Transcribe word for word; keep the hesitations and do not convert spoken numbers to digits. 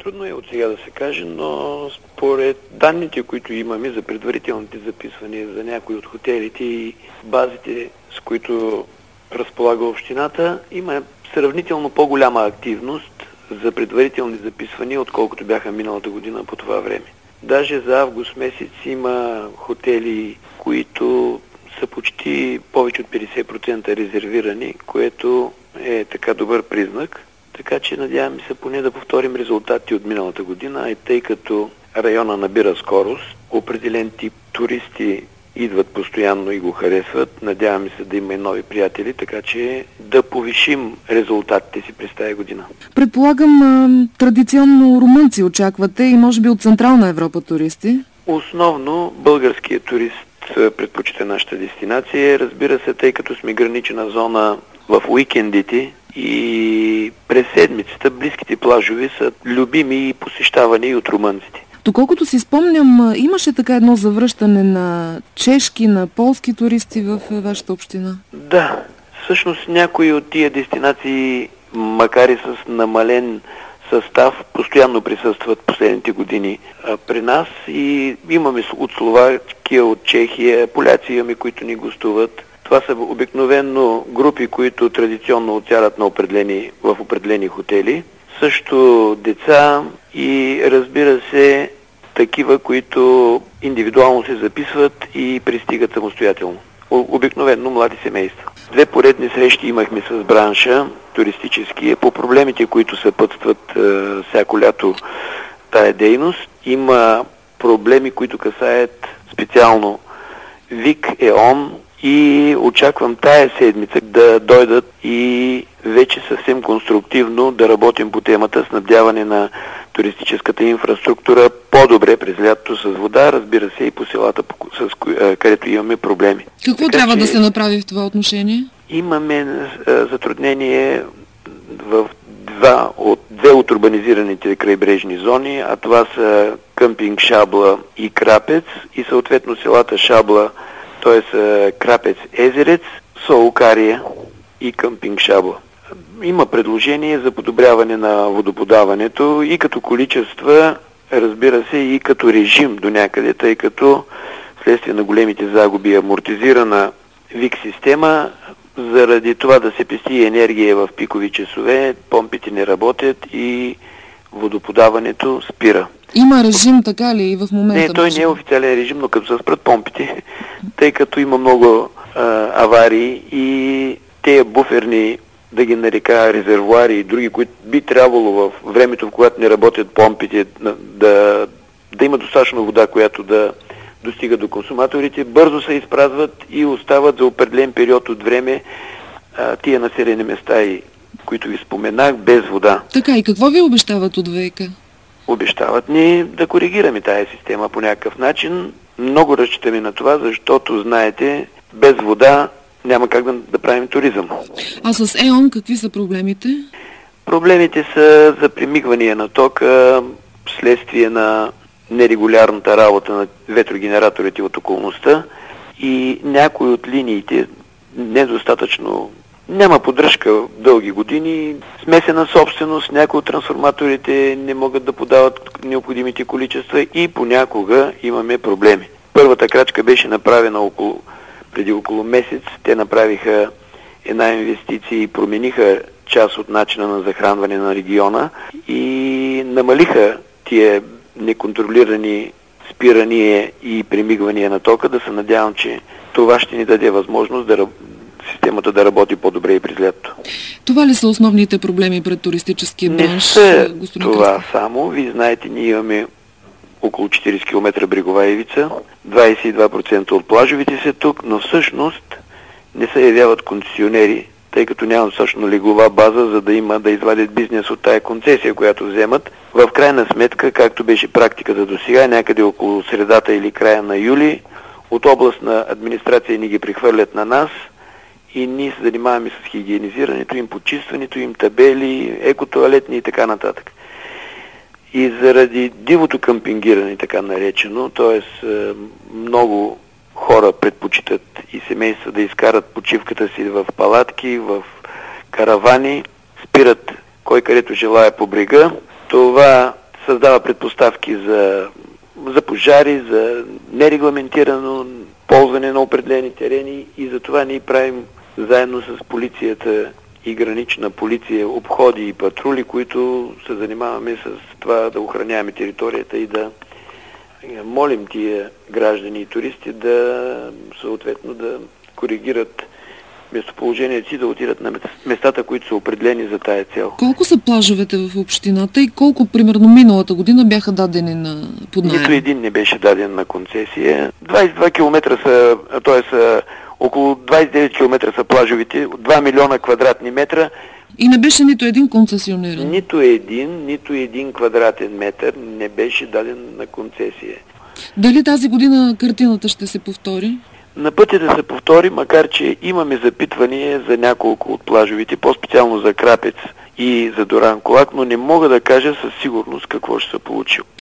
Трудно е от сега да се каже, но според данните, които имаме за предварителните записвания за някои от хотелите и базите, с които разполага общината, има сравнително по-голяма активност за предварителни записвания, отколкото бяха миналата година по това време. Даже за август месец има хотели, които са почти повече от петдесет процента резервирани, което е така добър признак. Така че надяваме се поне да повторим резултати от миналата година, и тъй като района набира скорост, определен тип туристи идват постоянно и го харесват. Надяваме се да има и нови приятели, така че да повишим резултатите си през тази година. Предполагам, традиционно румънци очаквате и може би от Централна Европа туристи? Основно българският турист предпочита нашата дестинация. Разбира се, тъй като сме гранична зона в уикендите и през седмицата близките плажове са любими и посещавани и от румънците. Доколкото си спомням, имаше така едно завръщане на чешки, на полски туристи в вашата община. Да, всъщност някои от тия дестинации, макар и с намален състав, постоянно присъстват последните години при нас и имаме от Словакия, от Чехия, поляци имаме, които ни гостуват. Това са обикновено групи, които традиционно отсядат на определени, в определени хотели. Също деца и разбира се такива, които индивидуално се записват и пристигат самостоятелно. Обикновено млади семейства. Две поредни срещи имахме с бранша туристически по проблемите, които съпътстват е, всяко лято тая дейност. Има проблеми, които касаят специално ВИК, ЕОН, и очаквам тая седмица да дойдат и вече съвсем конструктивно да работим по темата снабдяване на туристическата инфраструктура по-добре през лятото с вода, разбира се, и по селата, с където имаме проблеми. Какво така, трябва да се направи в това отношение? Имаме а, затруднение в два от, две от урбанизираните крайбрежни зони, а това са къмпинг Шабла и Крапец, и съответно селата Шабла, т.е. Крапец Езерец, Солокария и къмпинг Шабла. Има предложение за подобряване на водоподаването и като количества, разбира се, и като режим до някъде, тъй като вследствие на големите загуби амортизирана ВИК система, заради това да се пести енергия в пикови часове, помпите не работят и водоподаването спира. Има режим, така ли, и в момента? Не, той може... не е официален режим, но като се спрат помпите, тъй като има много а, аварии и тези буферни, да ги нарека резервуари и други, които би трябвало в времето, в когато не работят помпите, да, да има достатъчно вода, която да достига до консуматорите, бързо се изпразват и остават за определен период от време а, тия населени места, и, които ви споменах, без вода. Така, и какво ви обещават от ВиК? Обещават ни да коригираме тая система по някакъв начин. Много разчитаме на това, защото, знаете, без вода няма как да, да правим туризъм. А с ЕОН какви са проблемите? Проблемите са за примигвания на тока, вследствие на нерегулярната работа на ветрогенераторите от околността и някои от линиите недостатъчно. Няма поддръжка дълги години, смесена собственост, някои от трансформаторите не могат да подават необходимите количества и понякога имаме проблеми. Първата крачка беше направена около, преди около месец. Те направиха една инвестиция и промениха част от начина на захранване на региона и намалиха тия неконтролирани спирания и премигвания на тока. Да се надявам, че това ще ни даде възможност да системата да работи по-добре и през лятото. Това ли са основните проблеми пред туристическия бранш? Не са това Кръстев? Само. Вие знаете, ние имаме около четирийсет километра брегова ивица, двадесет и два процента от плажовете са тук, но всъщност не се явяват концесионери, тъй като няма достатъчно леглова база, за да има да извадят бизнес от тая концесия, която вземат. В крайна сметка, както беше практиката до сега, някъде около средата или края на юли, от областна администрация ни ги прехвърлят на нас и ние се занимаваме с хигиенизирането им, почистването им, табели, екотоалетни и така нататък. И заради дивото къмпингиране, така наречено, т.е. много хора предпочитат и семейства да изкарат почивката си в палатки, в каравани, спират кой където желая по брега. Това създава предпоставки за, за пожари, за нерегламентирано ползване на определени терени и затова ние правим заедно с полицията и гранична полиция обходи и патрули, които се занимаваме с това да охраняваме територията и да молим тия граждани и туристи да съответно да коригират местоположението си, да отидат на местата, които са определени за тая цел. Колко са плажовете в общината и колко, примерно, миналата година бяха дадени на под наем? Нито един не беше даден на концесия. двадесет и два километра са, т.е. около двадесет и девет километра са плажовите, два милиона квадратни метра. И не беше нито един концесиониран? Нито един, нито един квадратен метър не беше даден на концесия. Дали тази година картината ще се повтори? На пътя да се повтори, макар че имаме запитвания за няколко от плажовите, по-специално за Крапец и за Дуранкулак, но не мога да кажа със сигурност какво ще се получи.